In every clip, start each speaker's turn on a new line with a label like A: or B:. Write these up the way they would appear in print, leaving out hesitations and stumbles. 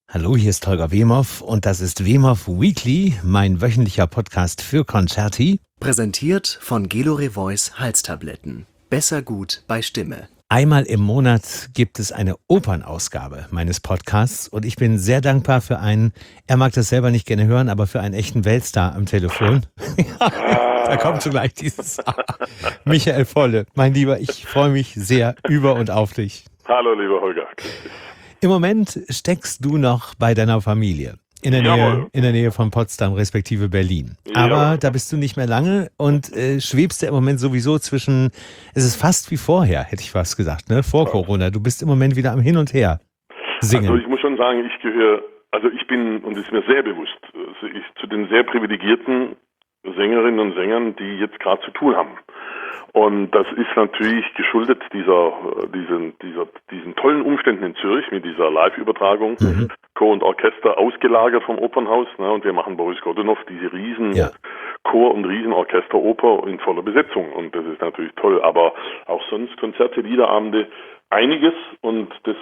A: Hallo, hier ist Holger Wemhoff und das ist Wemhoff Weekly, mein wöchentlicher Podcast für Concerti.
B: Präsentiert von Gelore Voice Halstabletten. Besser gut bei Stimme.
A: Einmal im Monat gibt es eine Opernausgabe meines Podcasts und ich bin sehr dankbar für einen, er mag das selber nicht gerne hören, aber für einen echten Weltstar am Telefon. Da kommt schon gleich dieses Michael Volle. Mein Lieber, ich freue mich sehr über und auf dich.
C: Hallo, lieber Holger.
A: Im Moment steckst du noch bei deiner Familie. In der Nähe von Potsdam, respektive Berlin. Aber da bist du nicht mehr lange und schwebst ja im Moment sowieso zwischen, es ist fast wie vorher, hätte ich fast gesagt, ne? Vor Corona. Du bist im Moment wieder am Hin und Her singen.
C: Also ich muss schon sagen, ich bin, und es ist mir sehr bewusst, zu den sehr privilegierten Sängerinnen und Sängern, die jetzt gerade zu tun haben. Und das ist natürlich geschuldet diesen tollen Umständen in Zürich mit dieser Live-Übertragung, Chor und Orchester ausgelagert vom Opernhaus, ne, und wir machen Boris Godunov diese riesen Chor- und Riesenorchesteroper in voller Besetzung und das ist natürlich toll, aber auch sonst Konzerte, Liederabende, einiges und das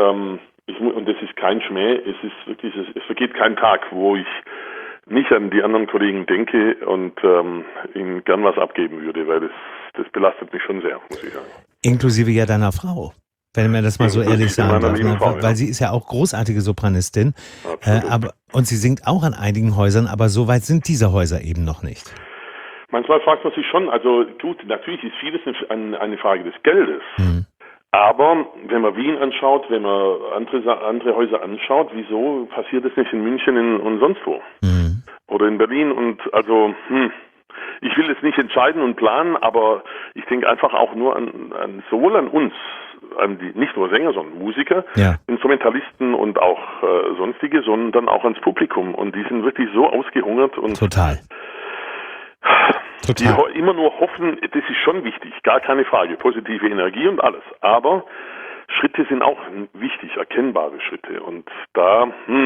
C: ist kein Schmäh, es vergeht kein Tag, wo ich nicht an die anderen Kollegen denke und ihnen gern was abgeben würde, weil das belastet mich schon sehr, muss ich sagen.
A: Inklusive ja deiner Frau, wenn man das mal so ehrlich sagen darf. Weil sie ist ja auch großartige Sopranistin, und sie singt auch an einigen Häusern, aber so weit sind diese Häuser eben noch nicht.
C: Manchmal fragt man sich schon, also gut, natürlich ist vieles eine Frage des Geldes. Aber wenn man Wien anschaut, wenn man andere Häuser anschaut, wieso passiert das nicht in München und sonst wo? Oder in Berlin und also, ich will es nicht entscheiden und planen, aber ich denke einfach auch nur sowohl an uns, nicht nur Sänger, sondern Musiker, Instrumentalisten und auch sonstige, sondern auch ans Publikum. Und die sind wirklich so ausgehungert und
A: Total.
C: Die immer nur hoffen, das ist schon wichtig, gar keine Frage, positive Energie und alles. Aber Schritte sind auch wichtig, erkennbare Schritte. Und da,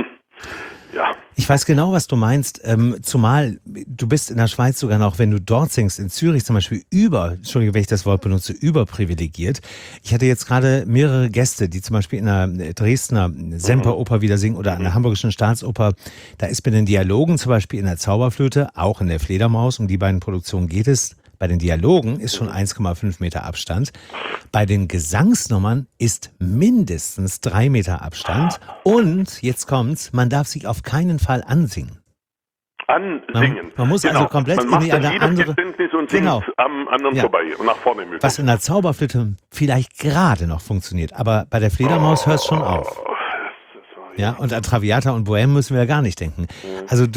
A: Ich weiß genau, was du meinst, zumal du bist in der Schweiz sogar noch, wenn du dort singst, in Zürich zum Beispiel Entschuldige, wenn ich das Wort benutze, überprivilegiert. Ich hatte jetzt gerade mehrere Gäste, die zum Beispiel in der Dresdner Semperoper wieder singen oder an der Hamburgischen Staatsoper. Da ist bei den Dialogen zum Beispiel in der Zauberflöte, auch in der Fledermaus, um die beiden Produktionen geht es. Bei den Dialogen ist schon 1,5 Meter Abstand. Bei den Gesangsnummern ist mindestens 3 Meter Abstand. Und, jetzt kommt's, man darf sich auf keinen Fall ansingen.
C: Ansingen.
A: Man muss also komplett in eine andere...
C: und singt am anderen vorbei und nach vorne möglich.
A: Was in der Zauberflöte vielleicht gerade noch funktioniert. Aber bei der Fledermaus hört es schon auf. Ja, und an Traviata und Bohème müssen wir ja gar nicht denken. Also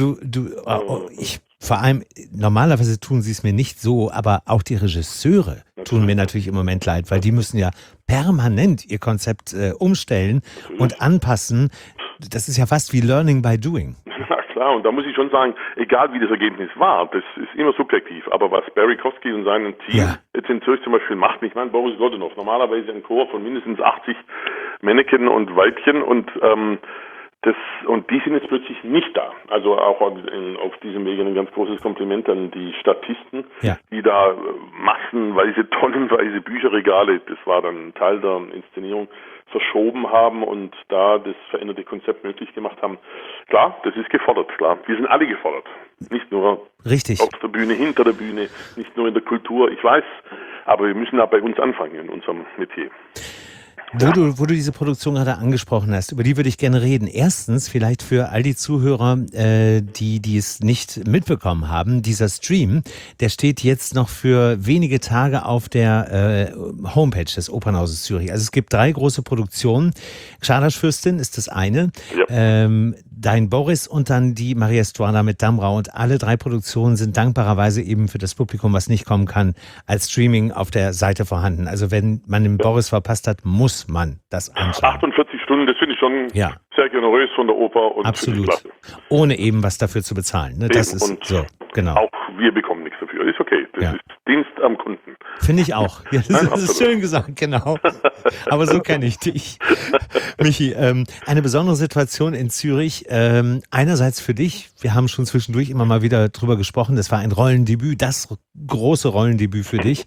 A: vor allem, normalerweise tun sie es mir nicht so, aber auch die Regisseure tun mir natürlich im Moment leid, weil die müssen ja permanent ihr Konzept umstellen und anpassen. Das ist ja fast wie Learning by Doing.
C: Na klar, und da muss ich schon sagen, egal wie das Ergebnis war, das ist immer subjektiv, aber was Barry Kosky und sein Team jetzt in Zürich zum Beispiel macht, ich meine Boris Godunov, normalerweise ein Chor von mindestens 80 Männchen und Weibchen und die sind jetzt plötzlich nicht da. Also auch auf diesem Wege ein ganz großes Kompliment an die Statisten, die da massenweise, tonnenweise Bücherregale, das war dann Teil der Inszenierung, verschoben haben und da das veränderte Konzept möglich gemacht haben. Klar, das ist gefordert, klar. Wir sind alle gefordert. Nicht nur auf der Bühne, hinter der Bühne, nicht nur in der Kultur, ich weiß, aber wir müssen da bei uns anfangen in unserem Metier.
A: Wo du diese Produktion gerade angesprochen hast, über die würde ich gerne reden. Erstens, vielleicht für all die Zuhörer, die es nicht mitbekommen haben, dieser Stream, der steht jetzt noch für wenige Tage auf der Homepage des Opernhauses Zürich. Also es gibt 3 große Produktionen. Xardas-Fürstin ist das eine, Dein Boris und dann die Maria Stuarda mit Dambrau. Und alle 3 Produktionen sind dankbarerweise eben für das Publikum, was nicht kommen kann, als Streaming auf der Seite vorhanden. Also wenn man den Boris verpasst hat, muss man das anschauen.
C: 48 Stunden, das finde ich schon sehr generös von der Oper und
A: absolut. Ohne eben was dafür zu bezahlen. Ne? Das ist
C: und
A: so, genau.
C: Auch wir bekommen nichts dafür. Ist okay. Das ist Dienst am Kunden.
A: Finde ich auch. Ja, das ist schön gesagt, genau. Aber so kenne ich dich. Michi, eine besondere Situation in Zürich. Einerseits für dich, wir haben schon zwischendurch immer mal wieder drüber gesprochen, das war ein Rollendebüt, das große Rollendebüt für dich.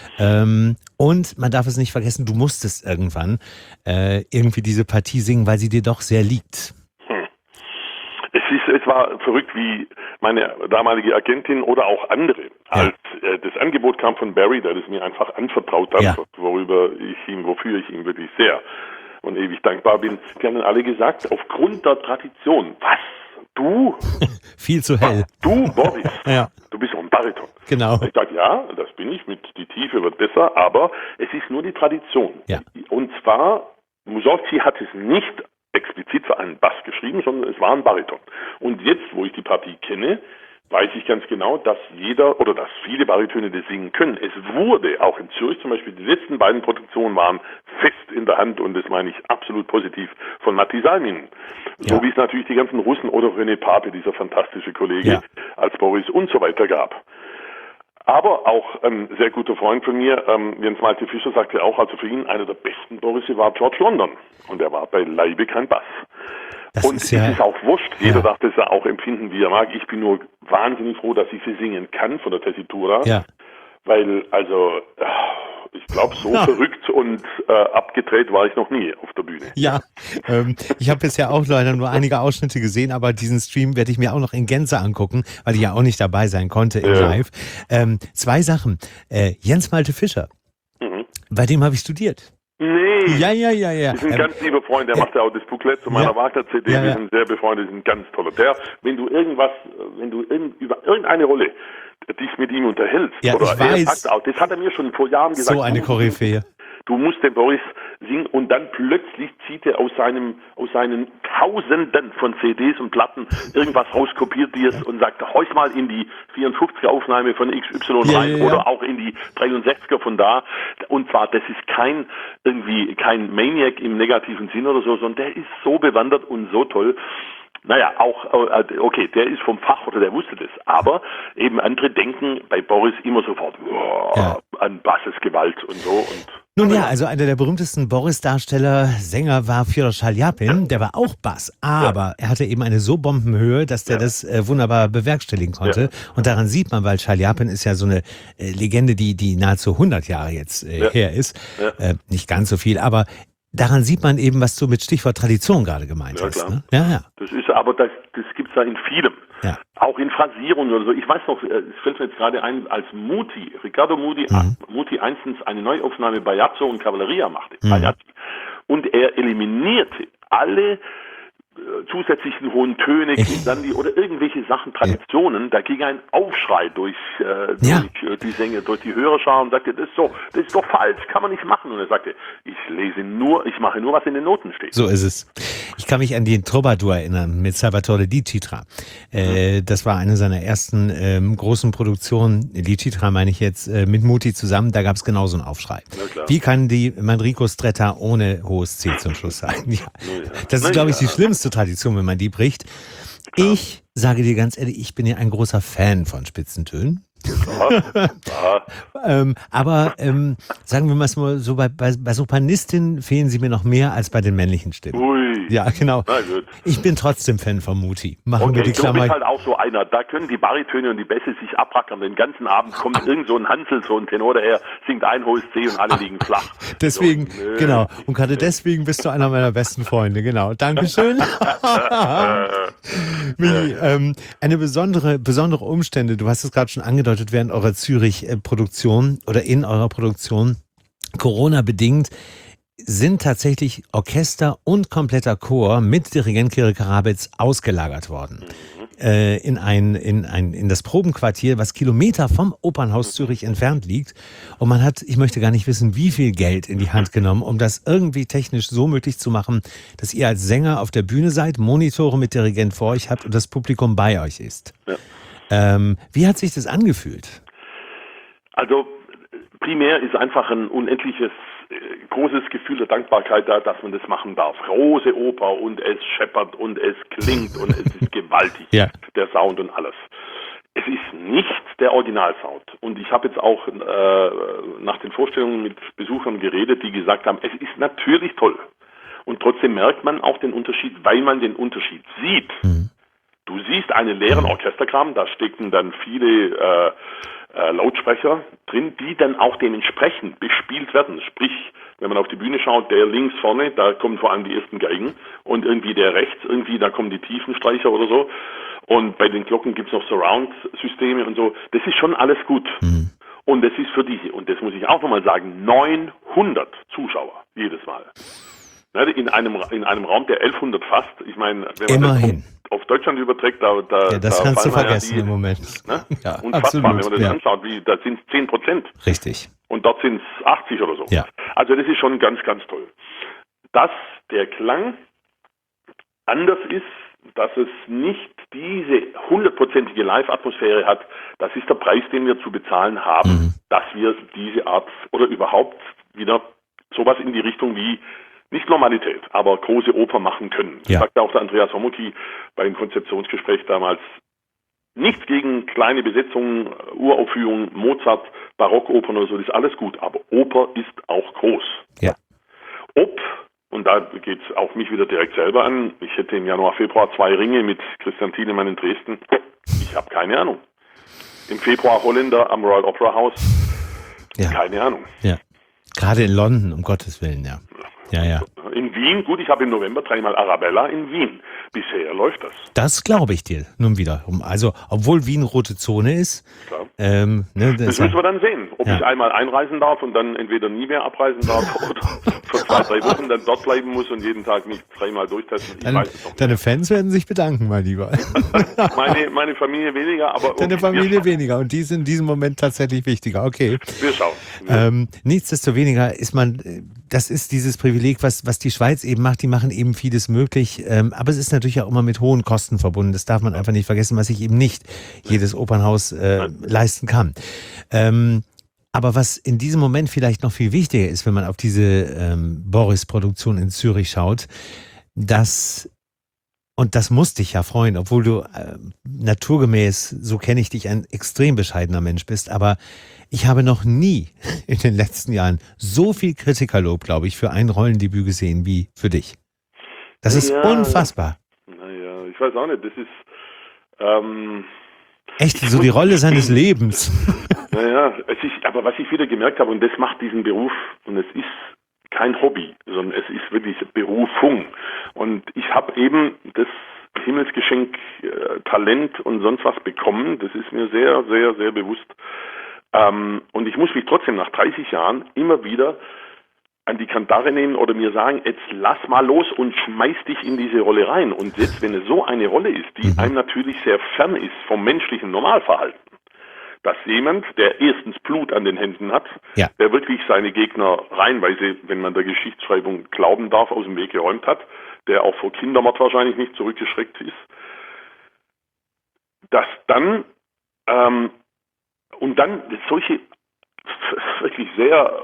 A: Und man darf es nicht vergessen, du musstest irgendwann irgendwie diese Partie singen, weil sie dir doch sehr liegt.
C: Es war verrückt, wie meine damalige Agentin oder auch andere, als das Angebot kam von Barry, der das mir einfach anvertraut hat, wofür ich ihm wirklich sehr und ewig dankbar bin. Die haben dann alle gesagt, aufgrund der Tradition, was? Du?
A: Viel zu hell.
C: Du, Boris, du bist doch ein Bariton.
A: Genau.
C: Ich sage, ja, das bin ich, die Tiefe wird besser, aber es ist nur die Tradition.
A: Ja.
C: Und zwar, Mussorgsky hat es nicht explizit für einen Bass geschrieben, sondern es war ein Bariton. Und jetzt, wo ich die Partie kenne, weiß ich ganz genau, dass dass viele Baritöne das singen können. Es wurde auch in Zürich zum Beispiel, die letzten beiden Produktionen waren fest in der Hand und das meine ich absolut positiv von Matti Salminen. So wie es natürlich die ganzen Russen oder René Pape, dieser fantastische Kollege, als Boris und so weiter gab. Aber auch ein sehr guter Freund von mir, Jens Malte Fischer, sagte auch, also für ihn einer der besten Borisse war George London. Und er war beileibe kein Bass. Es ist auch wurscht. Jeder darf das ja auch empfinden, wie er mag. Ich bin nur wahnsinnig froh, dass ich sie singen kann von der Tessitura. Ja. Weil, ich glaube, so verrückt und abgedreht war ich noch nie auf der Bühne.
A: Ja, ich habe bisher auch leider nur einige Ausschnitte gesehen, aber diesen Stream werde ich mir auch noch in Gänze angucken, weil ich ja auch nicht dabei sein konnte im Live. 2 Sachen. Jens Malte Fischer, bei dem habe ich studiert.
C: Nee.
A: Ja.
C: Das ist ein ganz lieber Freund, der macht ja auch das Booklet zu meiner Wagner-CD. Wir sind sehr befreundet, ist ein ganz toller. Wenn du über irgendeine Rolle dich mit ihm unterhältst, oder
A: ich weiß.
C: Sagt auch, das hat er mir schon vor Jahren gesagt.
A: So eine Koryphäe.
C: Du musst den Boris singen und dann plötzlich zieht er aus seinen Tausenden von CDs und Platten irgendwas raus, kopiert dir es und sagt, heuch mal in die 54er Aufnahme von XY rein oder auch in die 63er von da. Und zwar, das ist kein Maniac im negativen Sinn oder so, sondern der ist so bewandert und so toll. Naja, okay, der ist vom Fach oder der wusste das, aber eben andere denken bei Boris immer sofort an Bassesgewalt und so. Und
A: nun ja, also einer der berühmtesten Boris-Darsteller, Sänger war Fjodor Schaljapin, der war auch Bass, aber er hatte eben eine so Bombenhöhe, dass der das wunderbar bewerkstelligen konnte. Und daran sieht man, weil Schaljapin ist ja so eine Legende, die nahezu 100 Jahre jetzt her ist, nicht ganz so viel, aber daran sieht man eben, was du mit Stichwort Tradition gerade gemeint hast. Ne? Ja.
C: Das gibt's da in vielem. Ja. Auch in Phrasierungen oder so. Ich weiß noch, es fällt mir jetzt gerade ein, als Riccardo Muti einstens eine Neuaufnahme Bajazzo und Cavalleria machte. Und er eliminierte alle zusätzlichen hohen Töne, Glissandi oder irgendwelche Sachen, Traditionen, da ging ein Aufschrei durch die Sänger, durch die Hörerschar und sagte, das ist doch falsch, kann man nicht machen. Und er sagte, ich mache nur, was in den Noten steht.
A: So ist es. Ich kann mich an den Troubadour erinnern mit Salvatore Di Citra. Das war eine seiner ersten großen Produktionen, Di Citra meine ich jetzt, mit Muti zusammen, da gab es genauso einen Aufschrei. Wie kann die Manrico Stretta ohne hohes C zum Schluss sein? Das ist, glaube ich, die schlimmste Tradition, wenn man die bricht. Ich sage dir ganz ehrlich, ich bin ja ein großer Fan von Spitzentönen. Aber sagen wir mal so, bei Sopranistinnen fehlen sie mir noch mehr als bei den männlichen Stimmen.
C: Ui.
A: Ja, genau. Ich bin trotzdem Fan von Muti. Machen wir die Klammer.
C: Du bist halt auch so einer. Da können die Baritöne und die Bässe sich abrackern. Den ganzen Abend kommt irgend so ein Hansel, so ein Tenor daher, singt ein hohes C und alle liegen flach.
A: Deswegen, genau. Und gerade deswegen bist du einer meiner besten Freunde. Genau. Dankeschön. Mili, eine besondere Umstände, du hast es gerade schon angedeutet, während eurer Zürich-Produktion oder in eurer Produktion, Corona-bedingt, sind tatsächlich Orchester und kompletter Chor mit Dirigent Kirill Karabetz ausgelagert worden. In das Probenquartier, was Kilometer vom Opernhaus Zürich entfernt liegt. Und man hat, ich möchte gar nicht wissen, wie viel Geld in die Hand genommen, um das irgendwie technisch so möglich zu machen, dass ihr als Sänger auf der Bühne seid, Monitore mit Dirigent vor euch habt und das Publikum bei euch ist. Ja. Wie hat sich das angefühlt?
C: Also primär ist einfach ein unendliches, großes Gefühl der Dankbarkeit da, dass man das machen darf. Große Oper und es scheppert und es klingt und es ist gewaltig, der Sound und alles. Es ist nicht der Originalsound. Und ich habe jetzt auch nach den Vorstellungen mit Besuchern geredet, die gesagt haben, es ist natürlich toll. Und trotzdem merkt man auch den Unterschied, weil man den Unterschied sieht. Du siehst einen leeren Orchesterkram, da stecken dann viele Lautsprecher drin, die dann auch dementsprechend bespielt werden. Sprich, wenn man auf die Bühne schaut, der links vorne, da kommen vor allem die ersten Geigen und irgendwie der rechts, irgendwie da kommen die Tiefenstreicher oder so. Und bei den Glocken gibt's noch Surround-Systeme und so. Das ist schon alles gut. Und das ist für diese, und das muss ich auch nochmal sagen, 900 Zuschauer jedes Mal. In einem Raum, der 1100 fasst. Ich meine, wenn man
A: Immerhin.
C: das auf Deutschland überträgt,
A: das kannst du vergessen im Moment.
C: Ne?
A: Ja,
C: Unfassbar,
A: absolut,
C: wenn man das anschaut, da sind es 10%.
A: Richtig.
C: Und dort sind es 80 oder so.
A: Ja.
C: Also das ist schon ganz, ganz toll. Dass der Klang anders ist, dass es nicht diese 100%ige Live-Atmosphäre hat, das ist der Preis, den wir zu bezahlen haben, dass wir diese Art oder überhaupt wieder sowas in die Richtung wie, nicht Normalität, aber große Oper machen können. Das sagte auch der Andreas Homoki beim Konzeptionsgespräch damals. Nichts gegen kleine Besetzungen, Uraufführungen, Mozart, Barockopern oder so, das ist alles gut, aber Oper ist auch groß.
A: Ja.
C: Und da geht es auch mich wieder direkt selber an, ich hätte im Januar, Februar 2 Ringe mit Christian Tiedemann in Dresden. Ich habe keine Ahnung. Im Februar Holländer am Royal Opera House.
A: Ja.
C: Keine Ahnung.
A: Ja. Gerade in London, um Gottes Willen, ja. Ja.
C: In Wien, gut, ich habe im November 3-mal Arabella in Wien. Bisher läuft das.
A: Das glaube ich dir nun wiederum. Also, obwohl Wien rote Zone ist.
C: Klar.
A: Das
C: müssen wir dann sehen, ob ich einmal einreisen darf und dann entweder nie mehr abreisen darf oder für 2-3 Wochen dann dort bleiben muss und jeden Tag mich 3-mal durchtesten. Ich weiß es noch nicht.
A: Deine Fans werden sich bedanken, mein Lieber.
C: Meine Familie weniger, aber...
A: Deine Familie weniger und die ist in diesem Moment tatsächlich wichtiger. Okay.
C: Wir schauen.
A: Nichtsdestoweniger ist das ist dieses Privileg, was die Schweiz eben macht. Die machen eben vieles möglich. Aber es ist natürlich auch immer mit hohen Kosten verbunden. Das darf man einfach nicht vergessen, was sich eben nicht jedes Opernhaus leisten kann. Aber was in diesem Moment vielleicht noch viel wichtiger ist, wenn man auf diese Boris-Produktion in Zürich schaut, und das muss dich ja freuen, obwohl du naturgemäß, so kenne ich dich, ein extrem bescheidener Mensch bist, aber ich habe noch nie in den letzten Jahren so viel Kritikerlob, glaube ich, für ein Rollendebüt gesehen wie für dich. Das ist unfassbar.
C: Naja, ich weiß auch nicht, das ist...
A: Echt, so die Rolle seines Lebens.
C: Naja, aber was ich wieder gemerkt habe, und das macht diesen Beruf, und es ist kein Hobby, sondern es ist wirklich Berufung. Und ich habe eben das Himmelsgeschenk Talent und sonst was bekommen. Das ist mir sehr, sehr, sehr bewusst. Und ich muss mich trotzdem nach 30 Jahren immer wieder an die Kandare nehmen oder mir sagen, jetzt lass mal los und schmeiß dich in diese Rolle rein. Und jetzt, wenn es so eine Rolle ist, die einem natürlich sehr fern ist vom menschlichen Normalverhalten, dass jemand, der erstens Blut an den Händen hat, der wirklich seine Gegner reihenweise, wenn man der Geschichtsschreibung glauben darf, aus dem Weg geräumt hat, der auch vor Kindermord wahrscheinlich nicht zurückgeschreckt ist, dass dann und dann solche wirklich sehr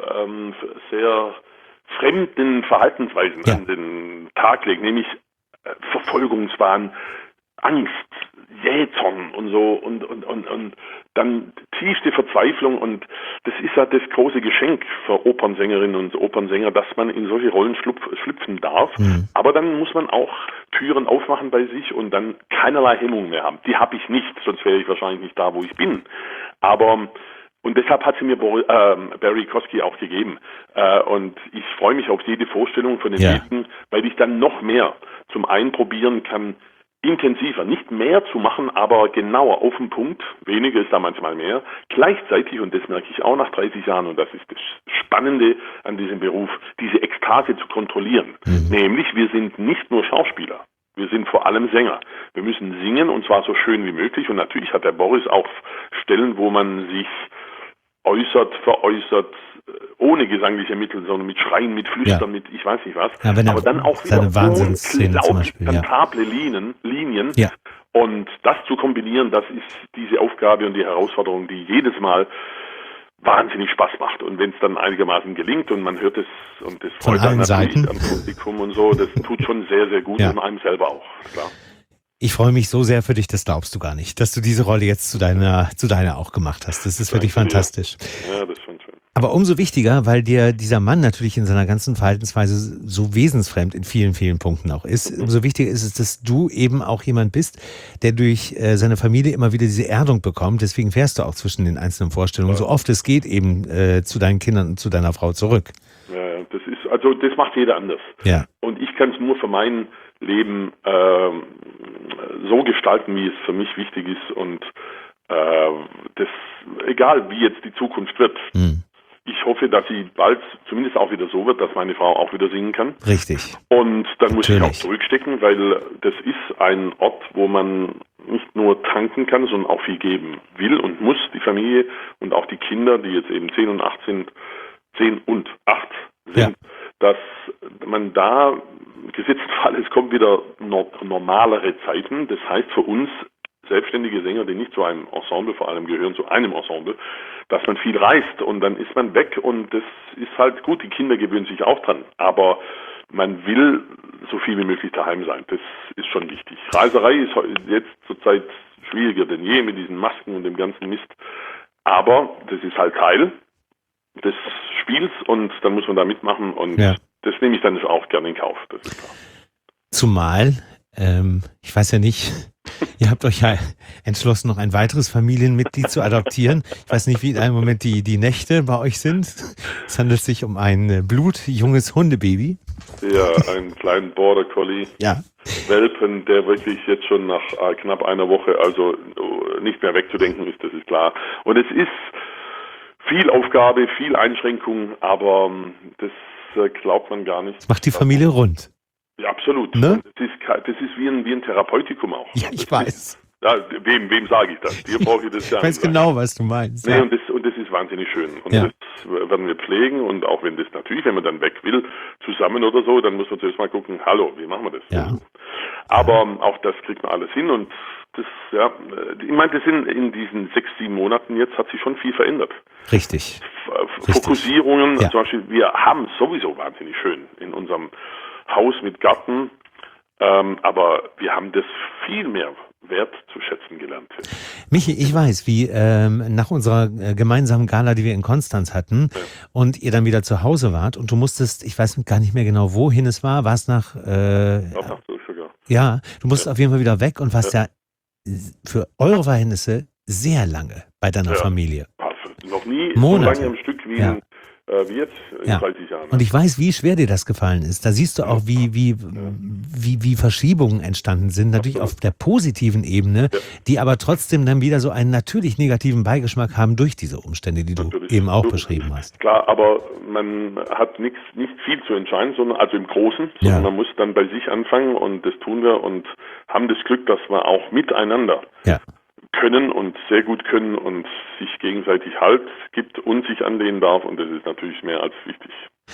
C: fremden Verhaltensweisen an den Tag legen, nämlich Verfolgungswahn, Angst, Jähzorn und so und dann tiefste Verzweiflung, und das ist ja das große Geschenk für Opernsängerinnen und Opernsänger, dass man in solche Rollen schlüpfen darf, aber dann muss man auch Türen aufmachen bei sich und dann keinerlei Hemmungen mehr haben. Die habe ich nicht, sonst wäre ich wahrscheinlich nicht da, wo ich bin. Und deshalb hat sie mir Barry Kosky auch gegeben. Und ich freue mich auf jede Vorstellung von den nächsten, weil ich dann noch mehr zum einen probieren kann, intensiver, nicht mehr zu machen, aber genauer auf den Punkt, weniger ist da manchmal mehr, gleichzeitig, und das merke ich auch nach 30 Jahren, und das ist das Spannende an diesem Beruf, diese Ekstase zu kontrollieren. Nämlich, wir sind nicht nur Schauspieler, wir sind vor allem Sänger. Wir müssen singen, und zwar so schön wie möglich, und natürlich hat der Boris auch Stellen, wo man sich veräußert, ohne gesangliche Mittel, sondern mit Schreien, mit Flüstern, mit ich weiß nicht was.
A: Ja,
C: aber dann auch wieder
A: unglaublich
C: kantable Linien. Und das zu kombinieren, das ist diese Aufgabe und die Herausforderung, die jedes Mal wahnsinnig Spaß macht. Und wenn es dann einigermaßen gelingt und man hört es, und das freut dann natürlich am Publikum und so, das tut schon sehr, sehr gut und einem selber auch, klar.
A: Ich freue mich so sehr für dich, das glaubst du gar nicht, dass du diese Rolle jetzt zu deiner auch gemacht hast. Das ist wirklich fantastisch.
C: Ja, das ist schon schön.
A: Aber umso wichtiger, weil dir dieser Mann natürlich in seiner ganzen Verhaltensweise so wesensfremd in vielen, vielen Punkten auch ist. Umso wichtiger ist es, dass du eben auch jemand bist, der durch seine Familie immer wieder diese Erdung bekommt. Deswegen fährst du auch zwischen den einzelnen Vorstellungen, so oft es geht, eben zu deinen Kindern und zu deiner Frau zurück.
C: Ja, das macht jeder anders.
A: Ja.
C: Und ich kann es nur für mein Leben so gestalten, wie es für mich wichtig ist. Und egal wie jetzt die Zukunft wird. Ich hoffe, dass sie bald zumindest auch wieder so wird, dass meine Frau auch wieder singen kann.
A: Richtig.
C: Und dann muss ich auch zurückstecken, weil das ist ein Ort, wo man nicht nur tanken kann, sondern auch viel geben will und muss, die Familie und auch die Kinder, die jetzt eben 10 und 8 sind, dass man da, gesetzt Fall, es kommt wieder normalere Zeiten. Das heißt für uns, selbstständige Sänger, die nicht zu einem Ensemble vor allem gehören, zu einem Ensemble, dass man viel reist und dann ist man weg und das ist halt gut, die Kinder gewöhnen sich auch dran, aber man will so viel wie möglich daheim sein, das ist schon wichtig. Reiserei ist jetzt zurzeit schwieriger denn je mit diesen Masken und dem ganzen Mist, aber das ist halt Teil des Spiels und dann muss man da mitmachen und das nehme ich dann auch gerne in Kauf, das ist klar.
A: Zumal, ich weiß ja nicht, ihr habt euch ja entschlossen, noch ein weiteres Familienmitglied zu adoptieren. Ich weiß nicht, wie in einem Moment die Nächte bei euch sind. Es handelt sich um ein blutjunges Hundebaby.
C: Ja, einen kleinen Border Collie.
A: Ja.
C: Welpen, der wirklich jetzt schon nach knapp einer Woche also nicht mehr wegzudenken ist, das ist klar. Und es ist viel Aufgabe, viel Einschränkung, aber das glaubt man gar nicht.
A: Das macht die Familie rund.
C: Ja, absolut.
A: Ne?
C: Das ist wie ein Therapeutikum auch.
A: Ja, ich weiß.
C: Wem sage ich das? Dir brauche ich das ja.
A: Ich weiß genau, was du meinst.
C: Nee, und das ist wahnsinnig schön. Und das werden wir pflegen und auch wenn das natürlich, wenn man dann weg will, zusammen oder so, dann muss man zuerst mal gucken, hallo, wie machen wir das?
A: Ja.
C: Aber auch das kriegt man alles hin und das, ich meine, das sind in diesen 6, 7 Monaten jetzt hat sich schon viel verändert.
A: Richtig.
C: Fokussierungen, zum Beispiel, wir haben sowieso wahnsinnig schön in unserem Haus mit Garten, aber wir haben das viel mehr wert zu schätzen gelernt.
A: Michi, ich weiß, wie nach unserer gemeinsamen Gala, die wir in Konstanz hatten und ihr dann wieder zu Hause wart und du musstest, ich weiß gar nicht mehr genau, wohin es war es nach
C: sogar.
A: Ja, du musstest auf jeden Fall wieder weg und warst ja für eure Verhältnisse sehr lange bei deiner Familie.
C: Noch nie
A: Monate.
C: So lange am Stück wie jetzt in 30 Jahren.
A: Und ich weiß, wie schwer dir das gefallen ist. Da siehst du auch, wie Verschiebungen entstanden sind, natürlich auf der positiven Ebene, die aber trotzdem dann wieder so einen natürlich negativen Beigeschmack haben durch diese Umstände, die du eben auch beschrieben hast.
C: Klar, aber man hat nicht viel zu entscheiden, sondern also im Großen, sondern man muss dann bei sich anfangen und das tun wir und haben das Glück, dass wir auch miteinander können und sehr gut können und sich gegenseitig Halt gibt und sich anlehnen darf und das ist natürlich mehr als wichtig.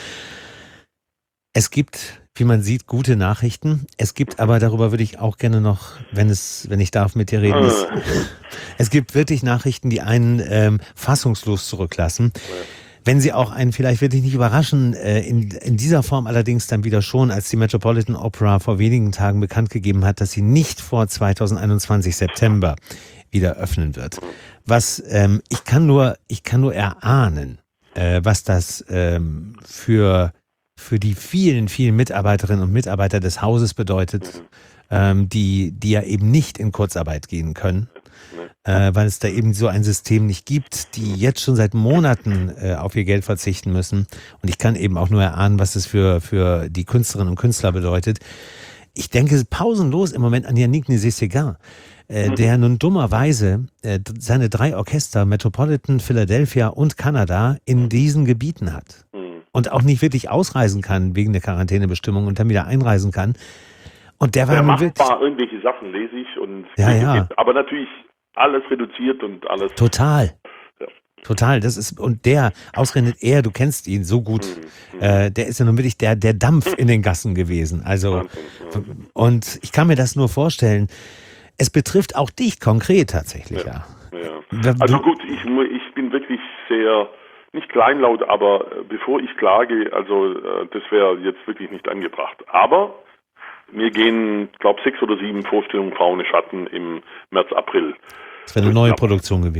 A: Es gibt, wie man sieht, gute Nachrichten. Es gibt aber, darüber würde ich auch gerne noch, wenn ich darf, mit dir reden. Es gibt wirklich Nachrichten, die einen fassungslos zurücklassen. Wenn sie auch einen vielleicht wirklich nicht überraschen, in dieser Form allerdings dann wieder schon, als die Metropolitan Opera vor wenigen Tagen bekannt gegeben hat, dass sie nicht vor 2021 September wieder öffnen wird. Was ich kann nur erahnen, was das für die vielen, vielen Mitarbeiterinnen und Mitarbeiter des Hauses bedeutet, die ja eben nicht in Kurzarbeit gehen können, weil es da eben so ein System nicht gibt, die jetzt schon seit Monaten auf ihr Geld verzichten müssen. Und ich kann eben auch nur erahnen, was es für die Künstlerinnen und Künstler bedeutet. Ich denke pausenlos im Moment an Yannick Nézet-Séguin, der nun dummerweise seine 3 Orchester, Metropolitan, Philadelphia und Kanada, in diesen Gebieten hat. Und auch nicht wirklich ausreisen kann wegen der Quarantänebestimmung und dann wieder einreisen kann. Und der war
C: macht
A: wirklich
C: irgendwelche Sachen, lese ich. Und aber natürlich alles reduziert und alles.
A: Total. Total, das ist, und der, ausgerechnet du kennst ihn so gut, der ist ja nun wirklich der Dampf in den Gassen gewesen. Also, und ich kann mir das nur vorstellen, es betrifft auch dich konkret tatsächlich,
C: Also gut, ich bin wirklich sehr, nicht kleinlaut, aber bevor ich klage, also das wäre jetzt wirklich nicht angebracht. Aber mir gehen, glaube 6 oder 7 Vorstellungen Frauen Schatten im März, April.
A: Das wäre eine neue Produktion gewesen.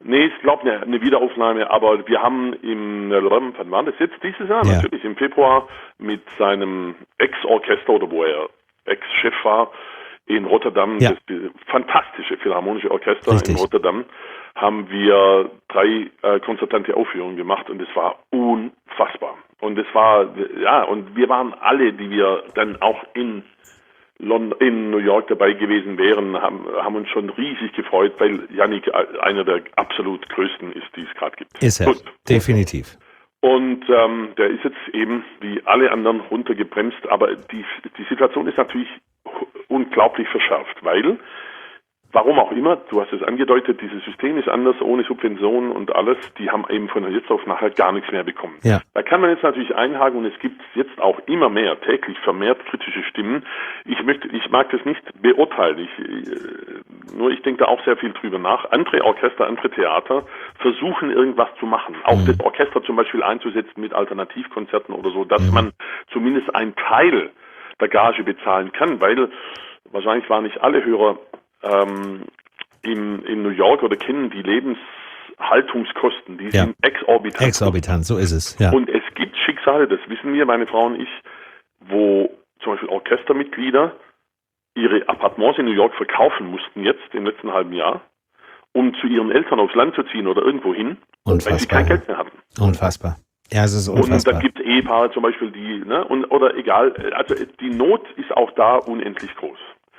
C: Nee, ich glaube eine Wiederaufnahme, aber wir haben wann war das jetzt? Dieses Jahr?
A: Ja.
C: Natürlich, im Februar mit seinem Ex-Orchester oder wo er Ex-Chef war in Rotterdam,
A: Ja.
C: das fantastische Philharmonische Orchester
A: Richtig.
C: in Rotterdam, haben wir 3 konzertante Aufführungen gemacht und es war unfassbar. Und es war, und wir waren alle, die wir dann auch in New York dabei gewesen wären, haben uns schon riesig gefreut, weil Yannick einer der absolut größten ist, die es gerade gibt.
A: Ist er,
C: Gut.
A: definitiv.
C: Und der ist jetzt eben wie alle anderen runtergebremst, aber die Situation ist natürlich unglaublich verschärft, weil, warum auch immer, du hast es angedeutet, dieses System ist anders, ohne Subventionen und alles, die haben eben von jetzt auf nachher gar nichts mehr bekommen.
A: Ja.
C: Da kann man jetzt natürlich einhaken und es gibt jetzt auch immer mehr, täglich vermehrt kritische Stimmen. Ich mag das nicht beurteilen, ich denke da auch sehr viel drüber nach. Andere Orchester, andere Theater versuchen irgendwas zu machen. Auch das Orchester zum Beispiel einzusetzen mit Alternativkonzerten oder so, dass man zumindest einen Teil der Gage bezahlen kann, weil wahrscheinlich waren nicht alle Hörer in New York oder kennen die Lebenshaltungskosten, die sind exorbitant.
A: Exorbitant, so ist es. Ja.
C: Und es gibt Schicksale, das wissen wir, meine Frau und ich, wo zum Beispiel Orchestermitglieder ihre Appartements in New York verkaufen mussten jetzt im letzten halben Jahr, um zu ihren Eltern aufs Land zu ziehen oder irgendwo hin, weil sie kein Geld mehr hatten.
A: Unfassbar. Ja, es ist unfassbar.
C: Und da gibt es Ehepaare zum Beispiel, die, oder egal, also die Not ist auch da unendlich groß.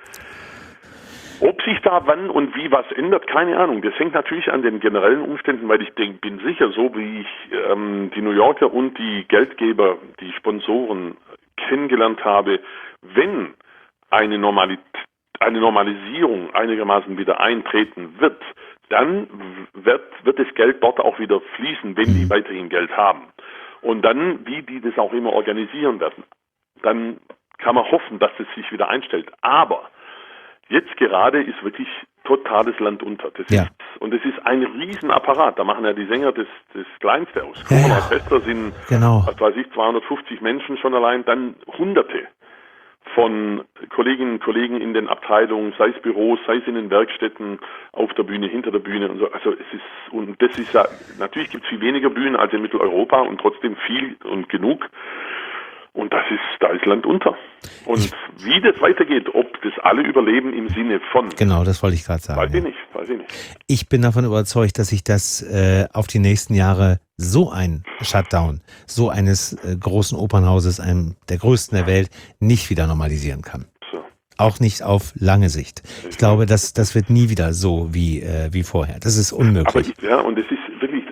C: Ob sich da wann und wie was ändert, keine Ahnung. Das hängt natürlich an den generellen Umständen, weil ich bin sicher, so wie ich die New Yorker und die Geldgeber, die Sponsoren kennengelernt habe, wenn eine Normalisierung einigermaßen wieder eintreten wird, dann wird das Geld dort auch wieder fließen, wenn die weiterhin Geld haben. Und dann, wie die das auch immer organisieren werden, dann kann man hoffen, dass es sich wieder einstellt. Aber jetzt gerade ist wirklich totales Land unter. Und es ist ein Riesenapparat. Da machen ja die Sänger das Kleinste aus. Orchester sind, was weiß ich, 250 Menschen schon allein, dann Hunderte von Kolleginnen und Kollegen in den Abteilungen, sei es Büros, sei es in den Werkstätten, auf der Bühne, hinter der Bühne und so. Also natürlich gibt es viel weniger Bühnen als in Mitteleuropa und trotzdem viel und genug. Und da ist Land unter. Und wie das weitergeht, ob das alle überleben im Sinne von.
A: Genau, das wollte ich gerade sagen.
C: Weiß ich nicht.
A: Ich bin davon überzeugt, dass sich das auf die nächsten Jahre so ein Shutdown, so eines großen Opernhauses, einem der größten der Welt, nicht wieder normalisieren kann.
C: So.
A: Auch nicht auf lange Sicht. Ich glaube, das wird nie wieder so wie vorher. Das ist unmöglich.
C: Aber und es ist wirklich,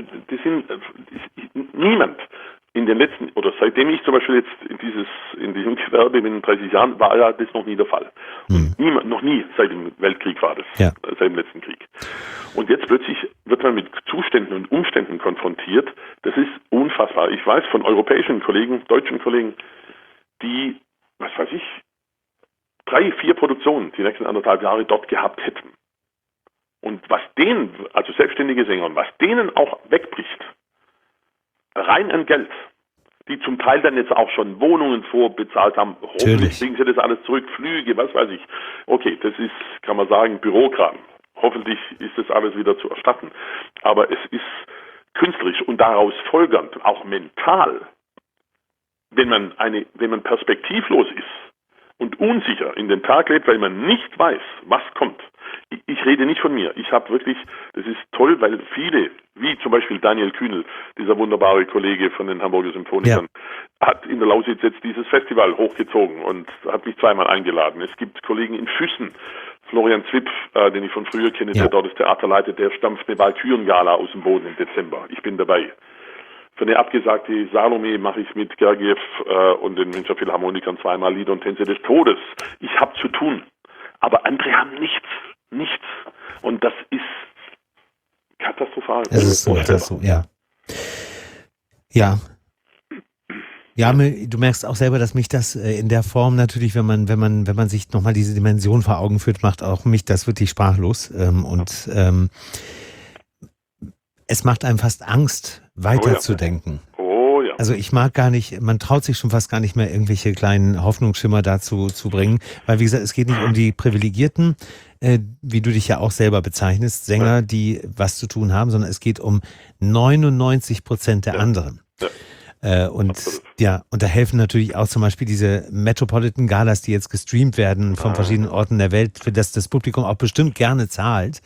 C: niemand in den letzten, oder seitdem ich zum Beispiel jetzt in diesem Gewerbe bin, in 30 Jahren, war ja das noch nie der Fall. Noch nie seit dem Weltkrieg war das, seit dem letzten Krieg. Und jetzt plötzlich wird man mit Zuständen und Umständen konfrontiert. Das ist unfassbar. Ich weiß von europäischen Kollegen, deutschen Kollegen, die, 3, 4 Produktionen die nächsten 1,5 Jahre dort gehabt hätten. Und was denen, also selbstständige Sänger, was denen auch wegbricht, rein an Geld, die zum Teil dann jetzt auch schon Wohnungen vorbezahlt haben, hoffentlich kriegen sie das alles zurück, Flüge, was weiß ich. Okay, das ist, kann man sagen, Bürokram. Hoffentlich ist das alles wieder zu erstatten. Aber es ist künstlerisch und daraus folgernd, auch mental, wenn man perspektivlos ist und unsicher in den Tag lebt, weil man nicht weiß, was kommt. Ich rede nicht von mir. Ich habe wirklich, das ist toll, weil viele, wie zum Beispiel Daniel Kühnel, dieser wunderbare Kollege von den Hamburger Symphonikern, hat in der Lausitz jetzt dieses Festival hochgezogen und hat mich zweimal eingeladen. Es gibt Kollegen in Füssen, Florian Zwipp, den ich von früher kenne, der dort das Theater leitet, der stampft eine Walkürengala aus dem Boden im Dezember. Ich bin dabei. Für eine abgesagte Salome mache ich mit Gergiev und den Münchner Philharmonikern zweimal Lieder und Tänze des Todes. Ich habe zu tun. Aber andere haben nichts. Und das ist katastrophal.
A: Es ist so, ja. Ja. Ja, du merkst auch selber, dass mich das in der Form natürlich, wenn man sich nochmal diese Dimension vor Augen führt, macht auch mich das wirklich sprachlos. Es macht einem fast Angst, weiterzudenken.
C: Oh ja.
A: Also ich mag gar nicht, man traut sich schon fast gar nicht mehr, irgendwelche kleinen Hoffnungsschimmer dazu zu bringen, weil wie gesagt, es geht nicht um die Privilegierten, wie du dich ja auch selber bezeichnest, Sänger, die was zu tun haben, sondern es geht um 99% der anderen. Und da helfen natürlich auch zum Beispiel diese Metropolitan Galas, die jetzt gestreamt werden von verschiedenen Orten der Welt, für das Publikum auch bestimmt gerne zahlt.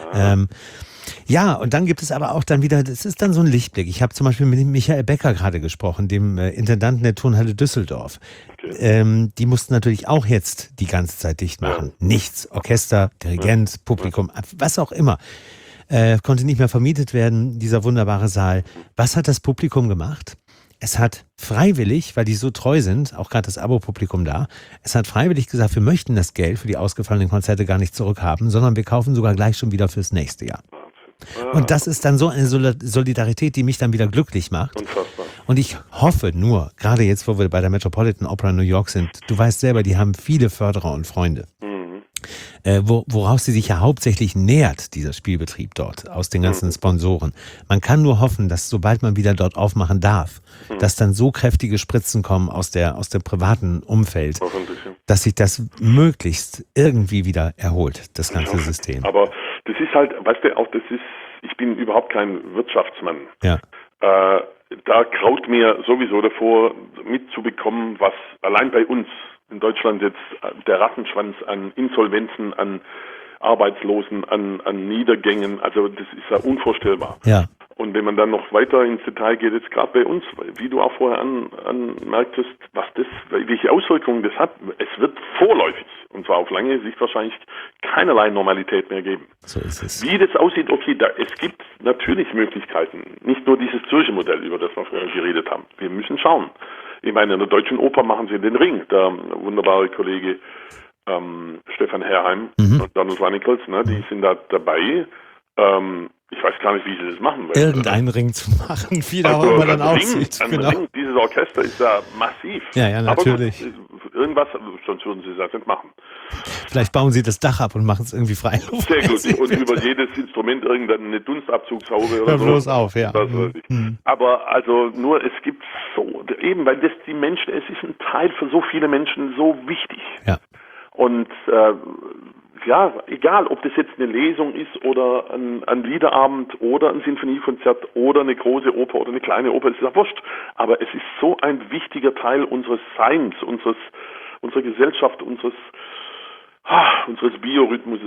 A: Ja, und dann gibt es aber auch dann wieder, das ist dann so ein Lichtblick. Ich habe zum Beispiel mit Michael Becker gerade gesprochen, dem Intendanten der Turnhalle Düsseldorf. Okay. Die mussten natürlich auch jetzt die ganze Zeit dicht machen. Nichts, Orchester, Dirigent, Publikum, was auch immer. Konnte nicht mehr vermietet werden, dieser wunderbare Saal. Was hat das Publikum gemacht? Es hat freiwillig, weil die so treu sind, auch gerade das Abo-Publikum da, es hat freiwillig gesagt, wir möchten das Geld für die ausgefallenen Konzerte gar nicht zurückhaben, sondern wir kaufen sogar gleich schon wieder fürs nächste Jahr. Und das ist dann so eine Solidarität, die mich dann wieder glücklich macht.
C: Unfassbar.
A: Und ich hoffe nur, gerade jetzt, wo wir bei der Metropolitan Opera New York sind, du weißt selber, die haben viele Förderer und Freunde. Woraus sie sich ja hauptsächlich nährt, dieser Spielbetrieb dort, aus den ganzen Sponsoren. Man kann nur hoffen, dass sobald man wieder dort aufmachen darf, dass dann so kräftige Spritzen kommen aus dem privaten Umfeld, dass sich das möglichst irgendwie wieder erholt, das ganze System.
C: Aber das ist halt, weißt du, auch ich bin überhaupt kein Wirtschaftsmann.
A: Ja.
C: Da graut mir sowieso davor, mitzubekommen, was allein bei uns in Deutschland jetzt der Rattenschwanz an Insolvenzen, an Arbeitslosen, an Niedergängen, also das ist ja unvorstellbar.
A: Ja.
C: Und wenn man dann noch weiter ins Detail geht, jetzt gerade bei uns, wie du auch vorher anmerktest, welche Auswirkungen das hat, es wird vorläufig, und zwar auf lange Sicht wahrscheinlich, keinerlei Normalität mehr geben.
A: So ist es.
C: Wie das aussieht, es gibt natürlich Möglichkeiten, nicht nur dieses Zürcher Modell, über das wir vorher geredet haben. Wir müssen schauen. Ich meine, in der Deutschen Oper machen sie den Ring, der wunderbare Kollege Stefan Herrheim und Donald Wanicholz, ne, die sind da dabei. Ich weiß gar nicht, wie sie das machen.
A: Irgendeinen Ring zu machen, wie der auch immer dann aussieht.
C: Genau. Ring, dieses Orchester ist ja massiv.
A: Ja, natürlich.
C: Aber gut, irgendwas, sonst würden sie das nicht machen.
A: Vielleicht bauen sie das Dach ab und machen es irgendwie frei.
C: Sehr gut. Und über jedes Instrument irgendeine Dunstabzugshaube oder
A: Hör
C: so.
A: bloß auf, ja.
C: Aber also nur, es gibt so, eben, weil es ist ein Teil für so viele Menschen so wichtig.
A: Ja.
C: Und egal, ob das jetzt eine Lesung ist oder ein Liederabend oder ein Sinfoniekonzert oder eine große Oper oder eine kleine Oper, ist ja wurscht. Aber es ist so ein wichtiger Teil unseres Seins, unserer Gesellschaft, unseres Biorhythmus.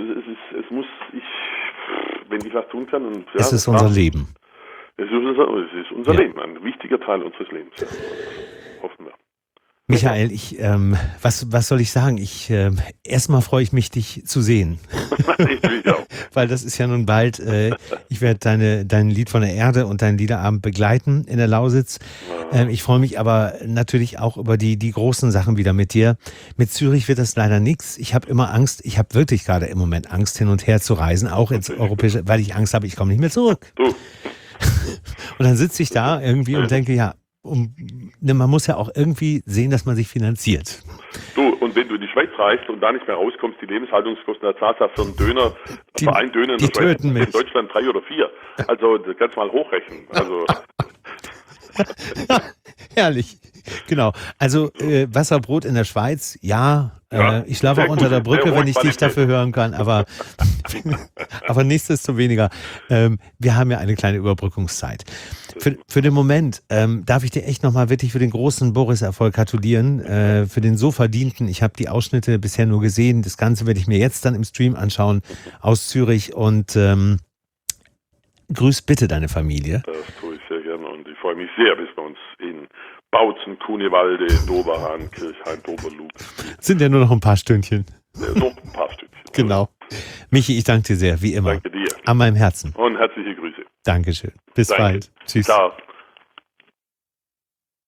C: Wenn ich was tun kann.
A: Es ist unser Leben.
C: Es ist unser Leben, ein wichtiger Teil unseres Lebens. Ja. Hoffen wir.
A: Michael, was soll ich sagen? Erstmal freue ich mich, dich zu sehen.
C: Ich auch.
A: Weil das ist ja nun bald, ich werde dein Lied von der Erde und deinen Liederabend begleiten in der Lausitz. Ich freue mich aber natürlich auch über die großen Sachen wieder mit dir. Mit Zürich wird das leider nichts. Ich habe immer Angst, ich habe wirklich gerade im Moment Angst, hin und her zu reisen, auch ins Europäische, weil ich Angst habe, ich komme nicht mehr zurück.
C: Du.
A: Und dann sitze ich da irgendwie und denke, man muss ja auch irgendwie sehen, dass man sich finanziert.
C: Du, und wenn du in die Schweiz reist und da nicht mehr rauskommst, die Lebenshaltungskosten der Zahlst für einen Döner, für einen Döner in der Schweiz, in Deutschland 3 oder 4. Also, das kannst du mal hochrechnen. Also.
A: Herrlich. Genau. Also, Wasserbrot in der Schweiz, ich schlafe auch unter der Brücke, wenn ich dich dafür hören kann, aber nichtsdestoweniger, wir haben ja eine kleine Überbrückungszeit. Für den Moment darf ich dir echt nochmal wirklich für den großen Boris-Erfolg gratulieren, für den so verdienten. Ich habe die Ausschnitte bisher nur gesehen, das Ganze werde ich mir jetzt dann im Stream anschauen aus Zürich und grüß bitte deine Familie.
C: Das tue ich sehr gerne und ich freue mich sehr, bis wir uns in Bautzen, Kunewalde, Doberhahn, Kirchhain, Doberlug.
A: Sind ja nur noch ein paar Stündchen.
C: Noch ein paar Stündchen.
A: Genau. Michi, ich danke dir sehr, wie immer.
C: Danke dir.
A: An meinem Herzen.
C: Und herzliche Grüße.
A: Dankeschön. Bis bald. Tschüss.
C: Ciao.